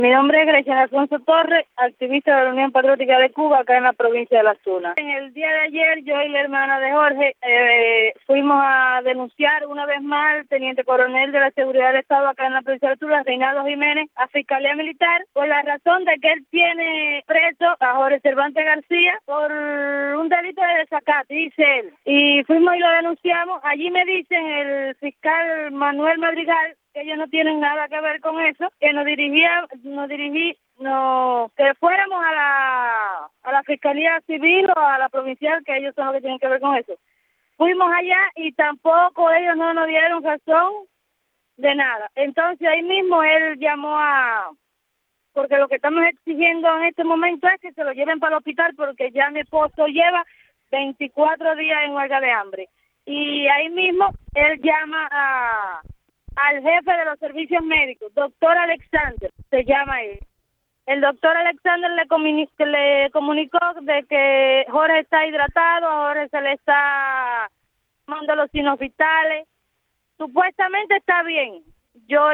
Mi nombre es Grecia Alfonso Torres, activista de la Unión Patriótica de Cuba, acá en la provincia de Las Tunas. En el día de ayer, yo y la hermana de Jorge fuimos a denunciar una vez más al teniente coronel de la Seguridad del Estado acá en la provincia de Las Tunas, Reinaldo Jiménez, a Fiscalía Militar, por la razón de que él tiene preso a Jorge Cervantes García por un delito de desacato, dice él. Y fuimos y lo denunciamos. Allí me dicen el fiscal Manuel Madrigal que ellos no tienen nada que ver con eso, que que fuéramos a la Fiscalía Civil o a la provincial, que ellos son los que tienen que ver con eso. Fuimos allá y tampoco ellos no nos dieron razón de nada. Entonces ahí mismo él llamó porque lo que estamos exigiendo en este momento es que se lo lleven para el hospital, porque ya mi esposo lleva 24 días en huelga de hambre. Y ahí mismo él llama al jefe de los servicios médicos, doctor Alexander, se llama él. El doctor Alexander le comunicó de que Jorge está hidratado, Jorge se le está tomando los sinofitales, supuestamente está bien. Yo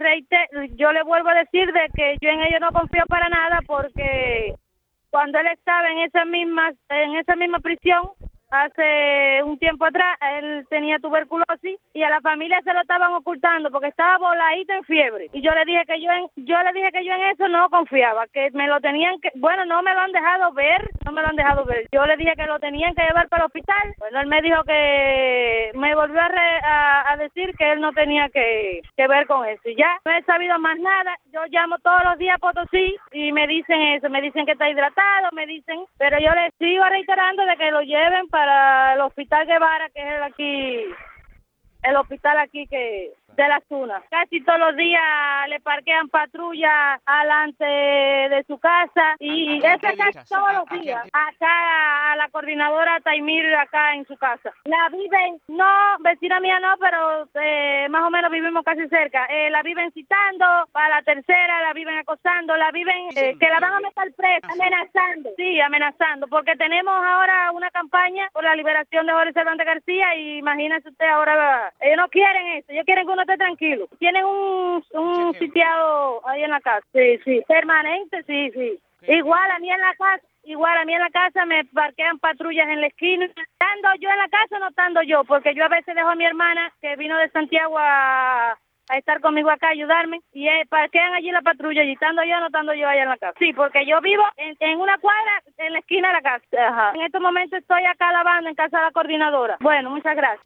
le vuelvo a decir de que yo en ello no confío para nada, porque cuando él estaba en esa misma prisión, hace un tiempo atrás, él tenía tuberculosis y a la familia se lo estaban ocultando porque estaba voladito en fiebre. Y yo le dije que yo en eso no confiaba, que me lo tenían que, bueno, no me lo han dejado ver. Yo le dije que lo tenían que llevar para el hospital. Bueno, él me dijo que me volvió a decir que él no tenía que ver con eso. Y ya no he sabido más nada. Yo llamo todos los días a Potosí y me dicen eso, me dicen que está hidratado, pero yo les sigo reiterando de que lo lleven para el hospital Guevara, que es el hospital aquí de Las Tunas. Casi todos los días le parquean patrullas alante de su casa y eso es casi todos los días. Acá a la coordinadora Taimir, acá en su casa. La viven, no, vecina mía no, pero más o menos vivimos casi cerca. La viven citando, para la tercera la viven acosando, la viven que la van a meter presa, amenazando. Sí, amenazando, porque tenemos ahora una campaña por la liberación de Jorge Cervantes García y imagínese usted ahora, ellos no quieren eso, ellos quieren que uno esté tranquilo. Tienen un sitiado ahí en la casa. Sí, permanente, sí. Igual a mí en la casa me parquean patrullas en la esquina. ¿Estando yo en la casa o no estando yo? Porque yo a veces dejo a mi hermana, que vino de Santiago a estar conmigo acá, a ayudarme, y parquean allí la patrulla, y estando yo o no estando yo allá en la casa. Sí, porque yo vivo en una cuadra en la esquina de la casa. Ajá. En estos momentos estoy acá lavando en casa de la coordinadora. Bueno, muchas gracias.